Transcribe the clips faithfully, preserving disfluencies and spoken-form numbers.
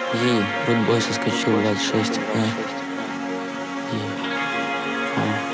Ей, рудбой соскочил в двадцать шесть. А. Ей. А.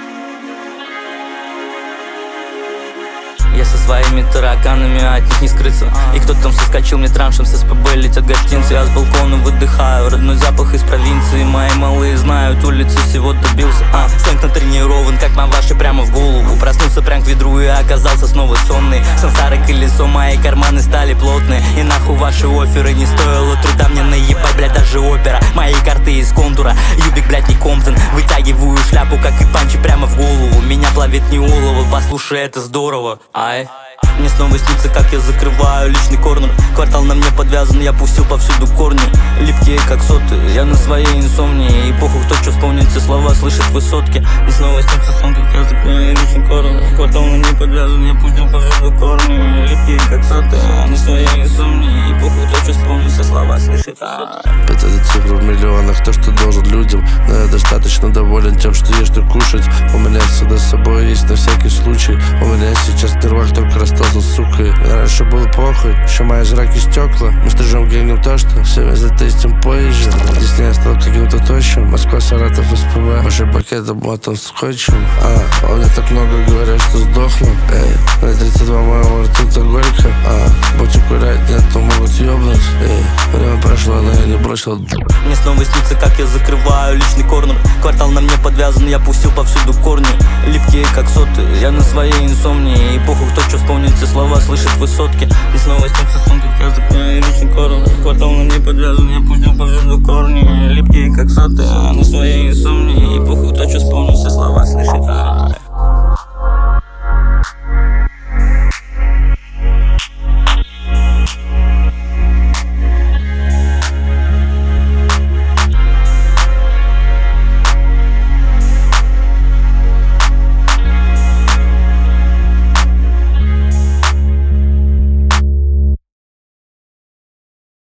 Я со своими тараканами, от них не скрыться. И кто там соскочил мне траншем, с СПБ летят гостинцы. Я с балкона выдыхаю, родной запах из провинции. Мои малые знают, улицы всего добился. А, сленг натренирован, как маваши прямо в голову. Проснулся прям к ведру и оказался снова сонный. Сансары колесо, мои карманы стали плотные. И нахуй ваши оферы, не стоило труда мне наебать, блядь, даже опера. Мои карты из контура, юбик, блядь, не Комптон. Вытягиваю шляпу, как и панчи, прямо в голову. Меня плавит не олово, послушай, это здорово. Ай. Мне снова снится, как я закрываю личный корнер. Квартал на мне подвязан, я пустил повсюду корни. Липкие, как соты, я на своей инсомнии. И похуй, кто что вспомнит, все слова слышит в высотке. И снова снится сон, как я закрываю личный корнер. Квартал на мне подвязан, я пустил повсюду корни. Липкие, как соты, я на своей инсомнии. И похуй, кто что вспомнит, все слова слышит в высотке. Это цифры в миллионах, то, что должен людям. Но я достаточно доволен тем, что есть что кушать. У меня всегда с собой есть на всякий случай. У меня сейчас в нервах только расстался с сукой. Мне раньше было похуй, еще мои зраки стекла. Мы стрижем генем то, что всеми затестим позже. Здесь не я стал каким-то тощим. Москва, Саратов, СПБ. Больше пакета ботом скотчем. А, у меня так много говорят, что сдохну. Эй, на тридцать два моего рту-то горько. А, будь курять, нет, то могут ёбнуть. Эй, время прошло, но я не бросил. Мне снова снится, как я закрываю личный корнер. Квартал на мне подвязан, я пустил повсюду корни. Липкие, как соты, я на своей инсомнии. И похуй, кто что вспомнит, все слова слышит в высотке. И снова снится сон, как я закрываю личный корнер. Квартал на мне подвязан, я пустил повсюду корни. Липкие, как соты, я на своей инсомнии. И похуй, кто что вспомнит, все слова слышит в высотке.